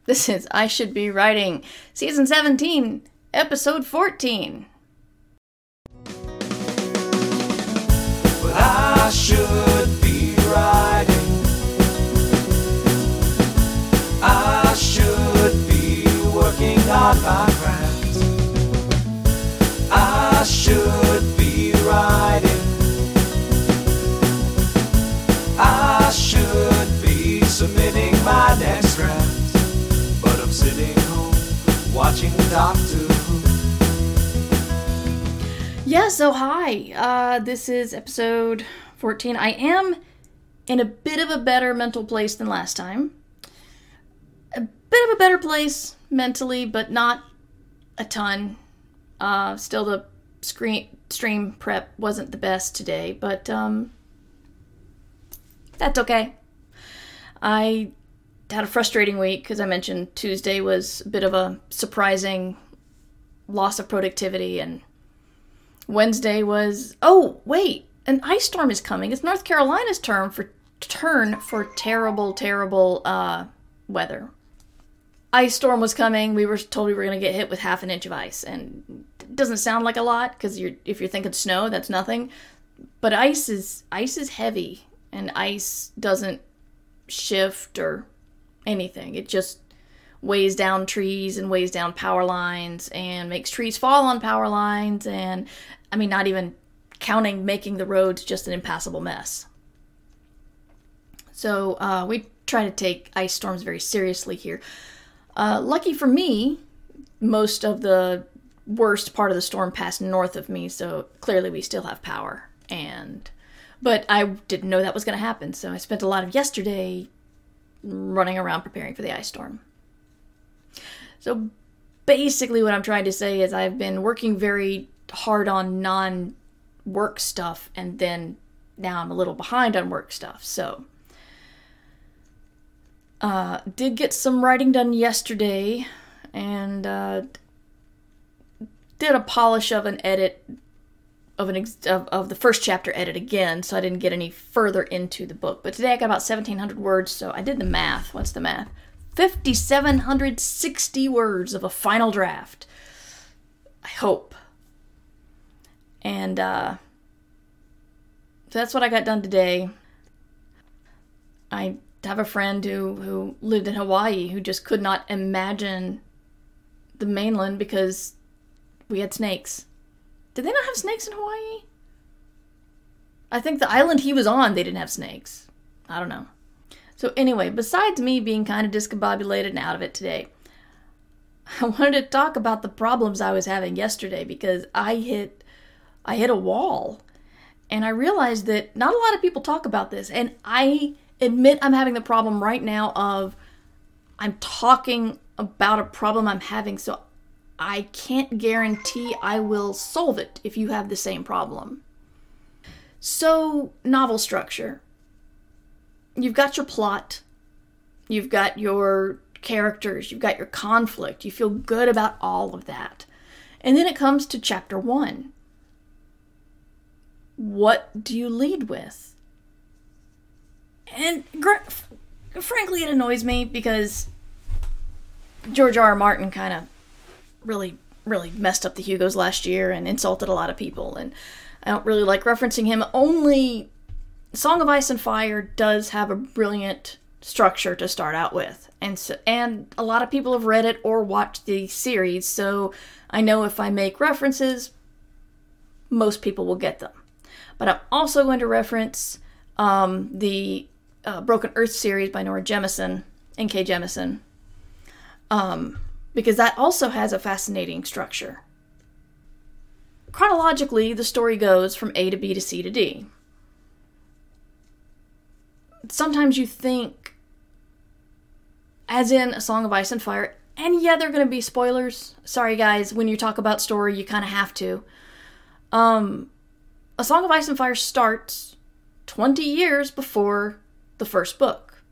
This is I Should Be Writing, Season 17, Episode 14. Well, I should be writing. I should be working on my craft. I should be writing. I should be submitting my next draft. But I'm sitting home watching Doctor Who. Yeah, so hi. This is episode 14. I am in a bit of a better mental place than last time. A bit of a better place mentally, but not a ton. Still the stream prep wasn't the best today, but that's okay. I had a frustrating week, because I mentioned Tuesday was a bit of a surprising loss of productivity, and Wednesday was, oh, wait, an ice storm is coming. It's North Carolina's turn for terrible, terrible weather. Ice storm was coming. We were told we were going to get hit with half an inch of ice, and it doesn't sound like a lot, because if you're thinking snow, that's nothing. But ice is heavy, and ice doesn't shift or anything. It just weighs down trees and weighs down power lines and makes trees fall on power lines, and I mean, not even counting making the roads just an impassable mess. So we try to take ice storms very seriously here. Lucky for me, most of the worst part of the storm passed north of me, so clearly we still have power. But I didn't know that was going to happen, so I spent a lot of yesterday running around preparing for the ice storm. So basically what I'm trying to say is I've been working very hard on non-work stuff, and then now I'm a little behind on work stuff. So did get some writing done yesterday, and did a polish of an edit of the first chapter edit again, so I didn't get any further into the book. But today I got about 1,700 words, so I did the math. What's the math? 5,760 words of a final draft. I hope. And so that's what I got done today. I have a friend who lived in Hawaii who just could not imagine the mainland because we had snakes. Did they not have snakes in Hawaii? I think the island he was on, they didn't have snakes. I don't know. So anyway, besides me being kind of discombobulated and out of it today, I wanted to talk about the problems I was having yesterday, because I hit a wall. And I realized that not a lot of people talk about this. And I admit I'm having the problem right now of I'm talking about a problem I'm having, so I can't guarantee I will solve it if you have the same problem. So, novel structure. You've got your plot. You've got your characters. You've got your conflict. You feel good about all of that. And then it comes to chapter 1. What do you lead with? And frankly, it annoys me because George R. R. Martin kind of really messed up the Hugos last year and insulted a lot of people, and I don't really like referencing him. Only Song of Ice and Fire does have a brilliant structure to start out with, and a lot of people have read it or watched the series, so I know if I make references, most people will get them. But I'm also going to reference the Broken Earth series by Nora Jemisin, N.K. Jemisin, because that also has a fascinating structure. Chronologically, the story goes from A to B to C to D. Sometimes you think, as in A Song of Ice and Fire, and yeah, there are going to be spoilers. Sorry guys, when you talk about story, you kind of have to. A Song of Ice and Fire starts 20 years before the first book.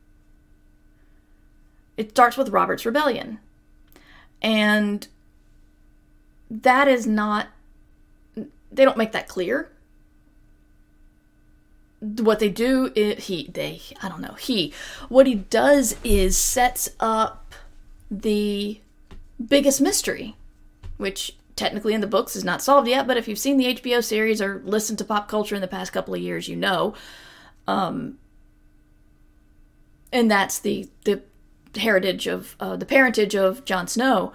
It starts with Robert's Rebellion. And that is not, they don't make that clear. What they do is, what he does is sets up the biggest mystery, which technically in the books is not solved yet, but if you've seen the HBO series or listened to pop culture in the past couple of years, you know. And that's the heritage of, the parentage of Jon Snow.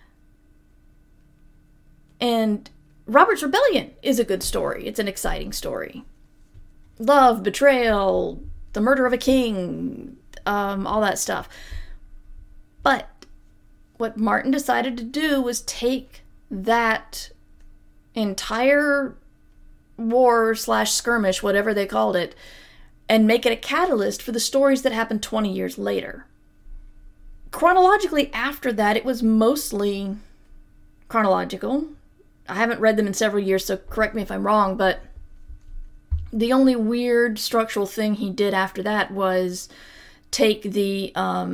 And Robert's Rebellion is a good story. It's an exciting story. Love, betrayal, the murder of a king, all that stuff. But what Martin decided to do was take that entire war/skirmish, whatever they called it, and make it a catalyst for the stories that happened 20 years later. Chronologically after that, it was mostly chronological. I haven't read them in several years, so correct me if I'm wrong, but the only weird structural thing he did after that was take the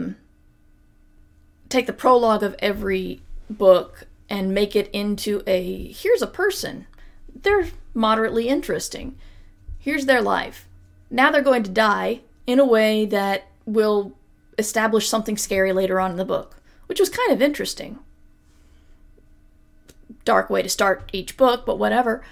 prologue of every book and make it into here's a person. They're moderately interesting. Here's their life. Now they're going to die in a way that will establish something scary later on in the book, which was kind of interesting. Dark way to start each book, but whatever.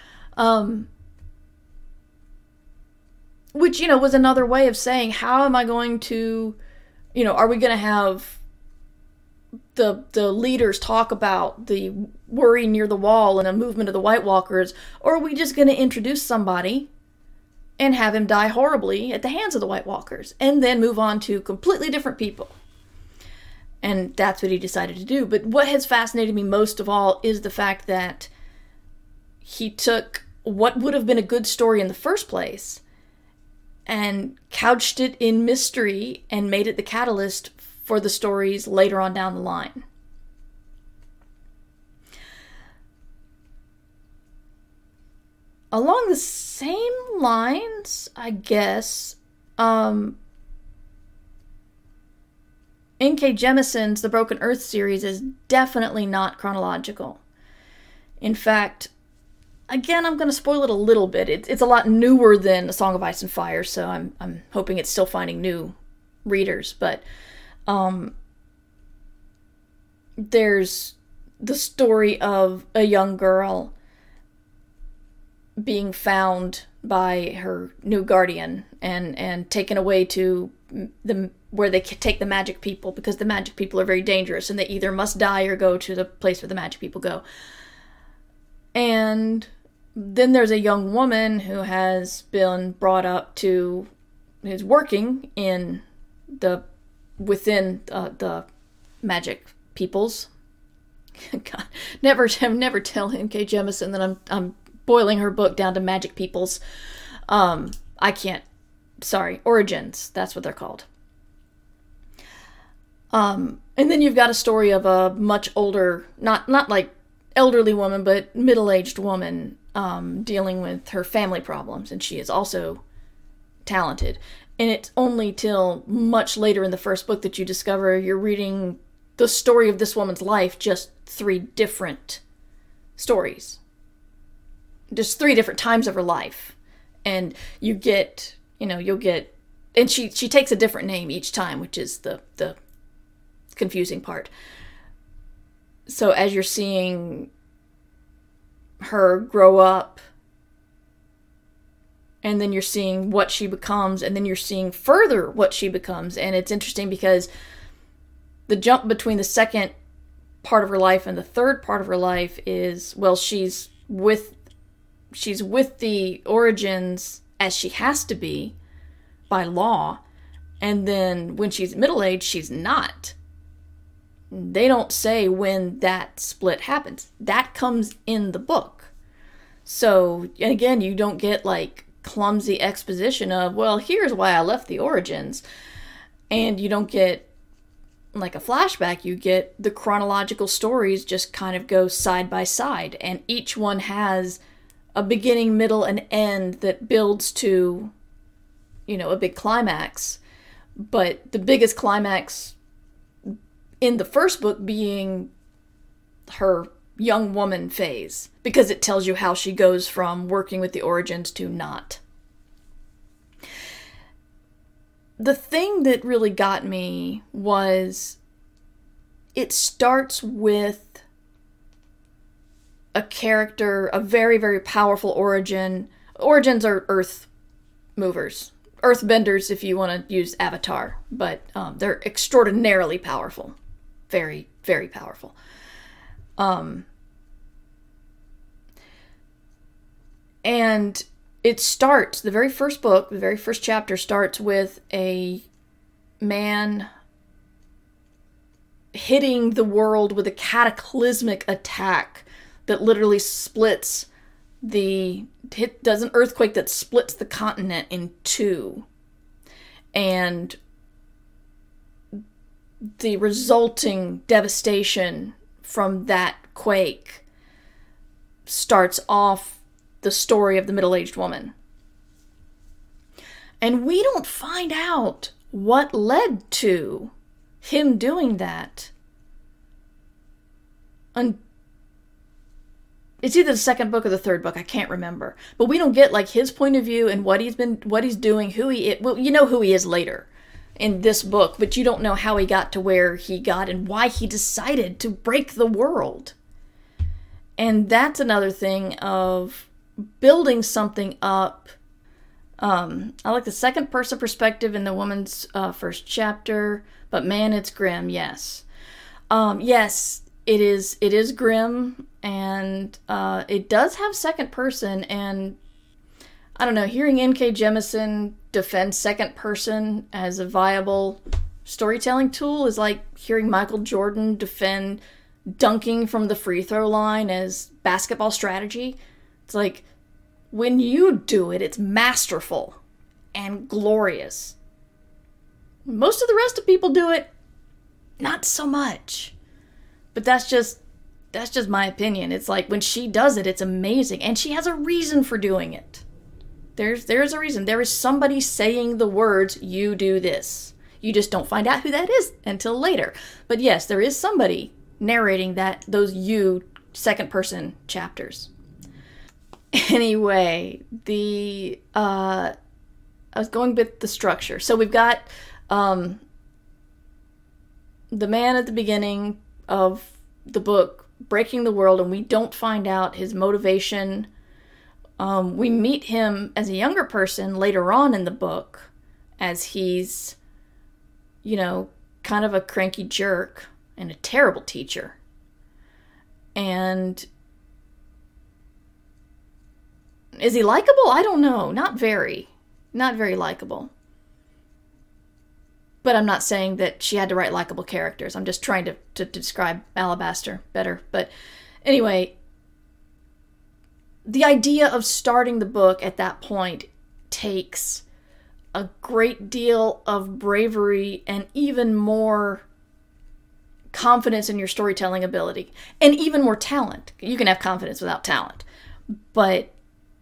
Which, was another way of saying, how am I going to, are we going to have the leaders talk about the worry near the wall and a movement of the White Walkers, or are we just going to introduce somebody and have him die horribly at the hands of the White Walkers, and then move on to completely different people? And that's what he decided to do. But what has fascinated me most of all is the fact that he took what would have been a good story in the first place and couched it in mystery and made it the catalyst for the stories later on down the line. Along the same lines, I guess, N.K. Jemisin's The Broken Earth series is definitely not chronological. In fact, again, I'm going to spoil it a little bit. It's a lot newer than A Song of Ice and Fire, so I'm hoping it's still finding new readers. But there's the story of a young girl being found by her new guardian and taken away to where they take the magic people, because the magic people are very dangerous and they either must die or go to the place where the magic people go. And then there's a young woman who has been brought up to, who's working within the magic peoples. God, never tell N.K. Jemisin that I'm boiling her book down to magic peoples. I can't. Sorry, origins. That's what they're called. And then you've got a story of a much older, not like elderly woman, but middle-aged woman dealing with her family problems, and she is also talented. And it's only till much later in the first book that you discover you're reading the story of this woman's life, just 3 different stories. Just 3 different times of her life. And you get, you'll get, and she takes a different name each time, which is the confusing part. So as you're seeing her grow up, and then you're seeing what she becomes, and then you're seeing further what she becomes, and it's interesting because the jump between the second part of her life and the third part of her life is, well, she's with the origins as she has to be by law, and then when she's middle-aged, she's not. They don't say when that split happens. That comes in the book. So, again, you don't get, clumsy exposition of, well, here's why I left the origins. And you don't get, a flashback. You get the chronological stories just kind of go side by side. And each one has a beginning, middle, and end that builds to, a big climax. But the biggest climax in the first book being her young woman phase, because it tells you how she goes from working with the origins to not. The thing that really got me was it starts with a character, a very, very powerful origin. Origins are earth movers. Earthbenders, if you want to use Avatar. But they're extraordinarily powerful. Very, very powerful. And it starts, the very first book, the very first chapter starts with a man hitting the world with a cataclysmic attack that literally does an earthquake that splits the continent in two. And the resulting devastation from that quake starts off the story of the middle-aged woman. And we don't find out what led to him doing that. It's either the second book or the third book, I can't remember. But we don't get like his point of view and what he's doing, who he is. Well, you know who he is later in this book, but you don't know how he got to where he got and why he decided to break the world. And that's another thing of building something up. I like the second person perspective in the woman's first chapter, but man, it's grim, yes. Yes, it is grim, and it does have second person, and I don't know, hearing N.K. Jemisin defend second person as a viable storytelling tool is like hearing Michael Jordan defend dunking from the free throw line as basketball strategy. It's like, when you do it, it's masterful and glorious. Most of the rest of people do it, not so much. But that's just my opinion. It's like, when she does it, it's amazing. And she has a reason for doing it. There's a reason. There is somebody saying the words, you do this. You just don't find out who that is until later. But yes, there is somebody narrating those second person chapters. Anyway, I was going with the structure. So we've got the man at the beginning of the book breaking the world, and we don't find out his motivation. We meet him as a younger person later on in the book, as he's, kind of a cranky jerk and a terrible teacher. And is he likable? I don't know. Not very likable. But I'm not saying that she had to write likable characters. I'm just trying to describe Alabaster better. But anyway, the idea of starting the book at that point takes a great deal of bravery and even more confidence in your storytelling ability. And even more talent. You can have confidence without talent. But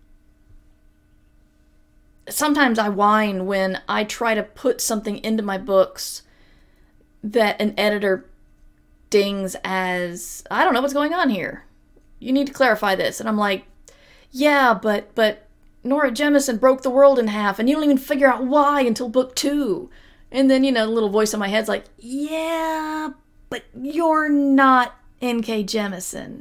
sometimes I whine when I try to put something into my books that an editor dings as, I don't know what's going on here. You need to clarify this. And I'm like, yeah, but Nora Jemisin broke the world in half, and you don't even figure out why until book 2. And then, the little voice in my head's like, yeah, but you're not N.K. Jemisin.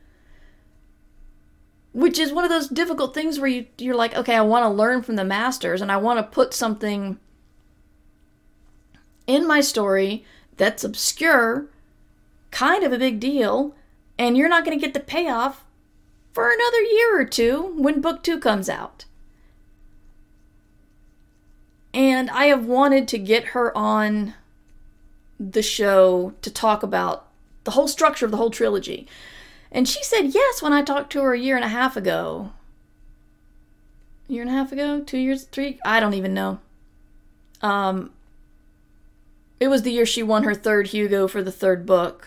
Which is one of those difficult things where you're like, okay, I want to learn from the masters, and I want to put something in my story that's obscure, kind of a big deal, and you're not going to get the payoff for another year or two when book 2 comes out. And I have wanted to get her on the show to talk about the whole structure of the whole trilogy. And she said yes when I talked to her a year and a half ago. 2 years, 3? I don't even know. It was the year she won her 3rd Hugo for the 3rd book.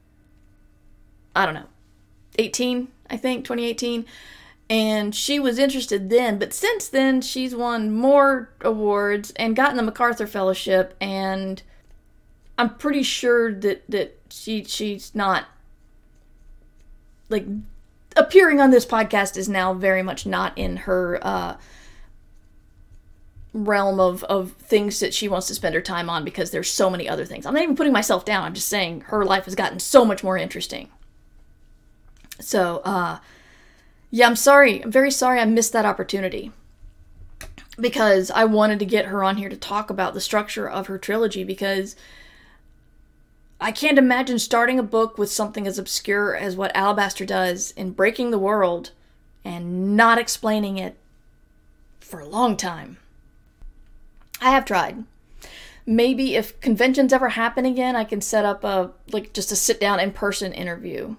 I don't know. 18, I think, 2018. And she was interested then, but since then she's won more awards and gotten the MacArthur Fellowship, and I'm pretty sure that she's not, like, appearing on this podcast is now very much not in her realm of things that she wants to spend her time on because there's so many other things. I'm not even putting myself down. I'm just saying her life has gotten so much more interesting. So, yeah, I'm sorry. I'm very sorry I missed that opportunity because I wanted to get her on here to talk about the structure of her trilogy because I can't imagine starting a book with something as obscure as what Alabaster does in breaking the world and not explaining it for a long time. I have tried. Maybe if conventions ever happen again, I can set up just a sit-down in-person interview.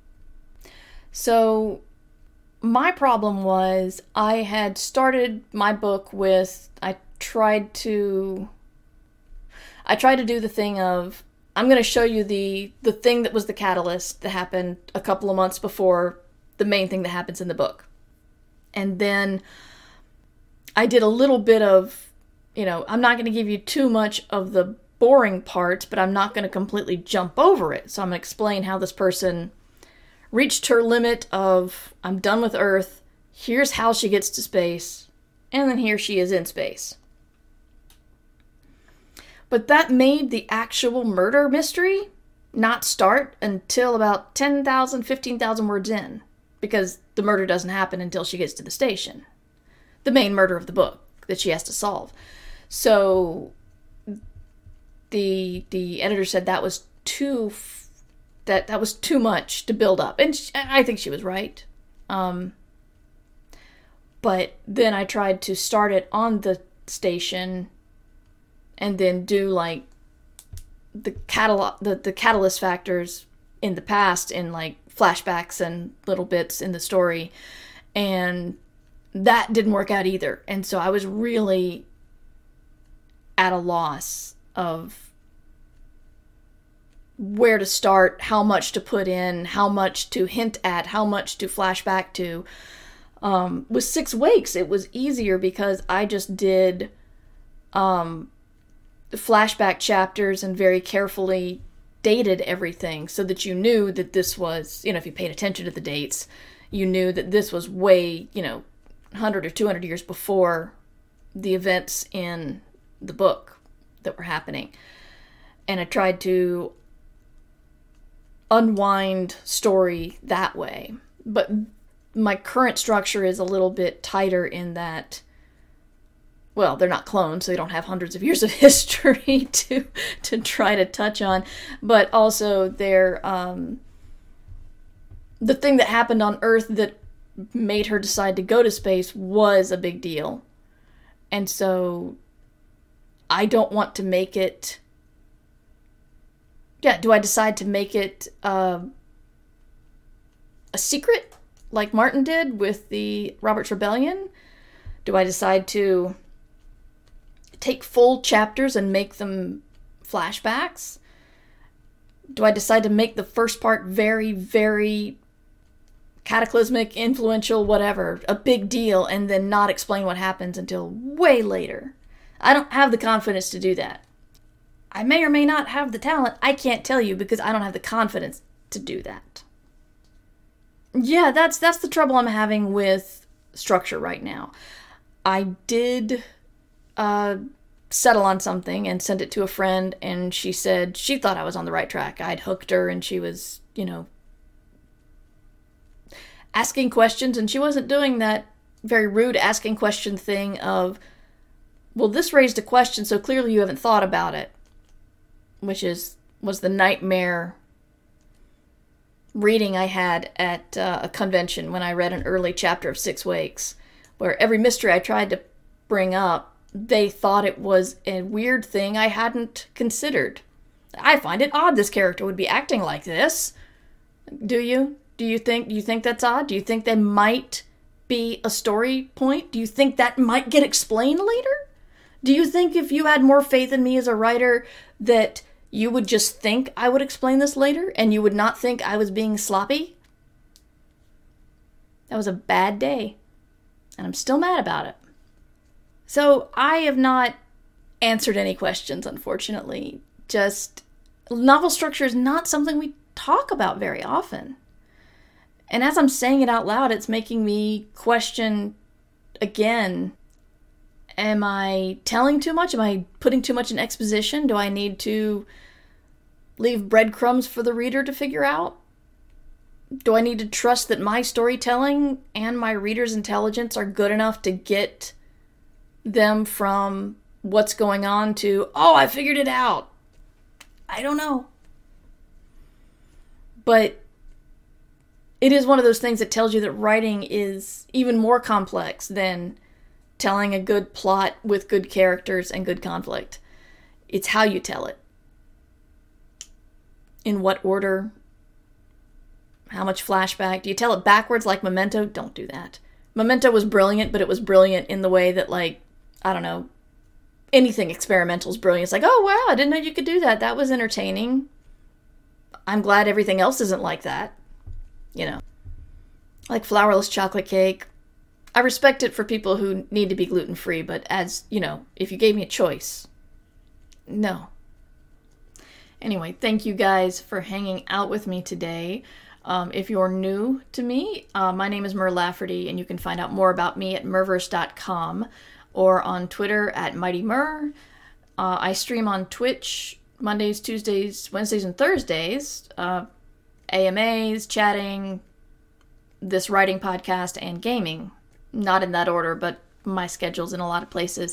So, my problem was I had started my book with, I tried to do the thing of, I'm going to show you the thing that was the catalyst that happened a couple of months before the main thing that happens in the book. And then I did a little bit of, I'm not going to give you too much of the boring parts, but I'm not going to completely jump over it. So I'm going to explain how this person reached her limit of, I'm done with Earth, here's how she gets to space, and then here she is in space. But that made the actual murder mystery not start until about 10,000, 15,000 words in, because the murder doesn't happen until she gets to the station. The main murder of the book that she has to solve. So the editor said that was too much to build up, and I think she was right. But then I tried to start it on the station, and then do like the catalyst factors in the past in like flashbacks and little bits in the story, and that didn't work out either. And so I was really at a loss of where to start, how much to put in, how much to hint at, how much to flash back to. With 6 Wakes, it was easier because I just did flashback chapters and very carefully dated everything so that you knew that this was, if you paid attention to the dates, you knew that this was way, 100 or 200 years before the events in the book that were happening. And I tried to unwind story that way. But my current structure is a little bit tighter in that, well, they're not clones, so they don't have hundreds of years of history to try to touch on. But also they're, the thing that happened on Earth that made her decide to go to space was a big deal. And so I don't want to make it... Yeah, do I decide to make it a secret, like Martin did with the Robert's Rebellion? Do I decide to take full chapters and make them flashbacks? Do I decide to make the first part very, very cataclysmic, influential, whatever, a big deal, and then not explain what happens until way later? I don't have the confidence to do that. I may or may not have the talent. I can't tell you because I don't have the confidence to do that. Yeah, that's the trouble I'm having with structure right now. I did settle on something and sent it to a friend, and she said she thought I was on the right track. I'd hooked her, and she was, asking questions, and she wasn't doing that very rude asking question thing of, well, this raised a question, so clearly you haven't thought about it, which was the nightmare reading I had at a convention when I read an early chapter of 6 Wakes, where every mystery I tried to bring up, they thought it was a weird thing I hadn't considered. I find it odd this character would be acting like this. Do you? Do you think that's odd? Do you think they might be a story point? Do you think that might get explained later? Do you think if you had more faith in me as a writer that you would just think I would explain this later and you would not think I was being sloppy? That was a bad day, and I'm still mad about it. So I have not answered any questions, unfortunately. Just, novel structure is not something we talk about very often. And as I'm saying it out loud, it's making me question again Am I telling too much? Am I putting too much in exposition? Do I need to leave breadcrumbs for the reader to figure out? Do I need to trust that my storytelling and my reader's intelligence are good enough to get them from what's going on to, oh, I figured it out? I don't know. But it is one of those things that tells you that writing is even more complex than telling a good plot with good characters and good conflict. It's how you tell it. In what order? How much flashback? Do you tell it backwards like Memento? Don't do that. Memento was brilliant, but it was brilliant in the way that, like, I don't know, anything experimental is brilliant. It's like, oh, wow, I didn't know you could do that. That was entertaining. I'm glad everything else isn't like that. You know. Like flourless chocolate cake. I respect it for people who need to be gluten-free, but as, you know, if you gave me a choice, no. Anyway, thank you guys for hanging out with me today. If you're new to me, my name is Mur Lafferty, and you can find out more about me at murverse.com or on Twitter at Mighty Mur. I stream on Twitch Mondays, Tuesdays, Wednesdays, and Thursdays. AMAs, chatting, this writing podcast, and gaming. Not in that order, but my schedule's in a lot of places.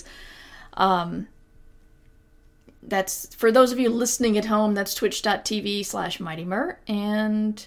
That's, for those of you listening at home, that's twitch.tv/MightyMur. And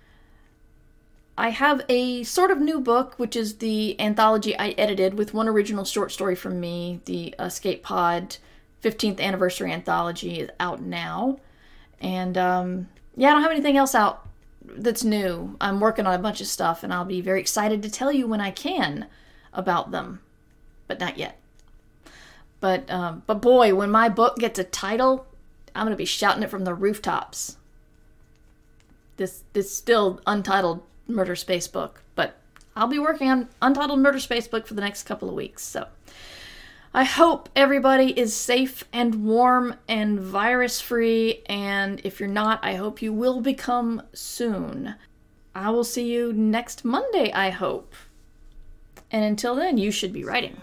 I have a sort of new book, which is the anthology I edited with one original short story from me. The Escape Pod 15th Anniversary Anthology is out now. And, yeah, I don't have anything else out that's new. I'm working on a bunch of stuff, and I'll be very excited to tell you when I can about them. But not yet. But boy, when my book gets a title, I'm going to be shouting it from the rooftops. This still Untitled Murder Space book, but I'll be working on Untitled Murder Space book for the next couple of weeks. So I hope everybody is safe and warm and virus-free, and if you're not, I hope you will become soon. I will see you next Monday, I hope. And until then, you should be writing.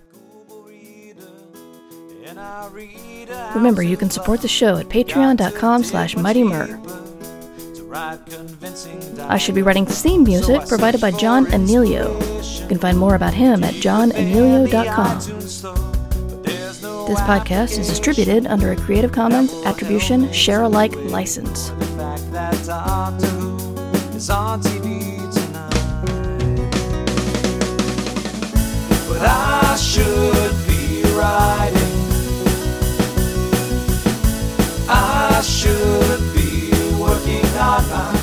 Remember, you can support the show at patreon.com/MightyMur. I should be writing theme music provided by John Anelio. You can find more about him at johnanelio.com. This podcast is distributed under a Creative Commons Attribution Share-alike license. But I should be writing. I should be working on my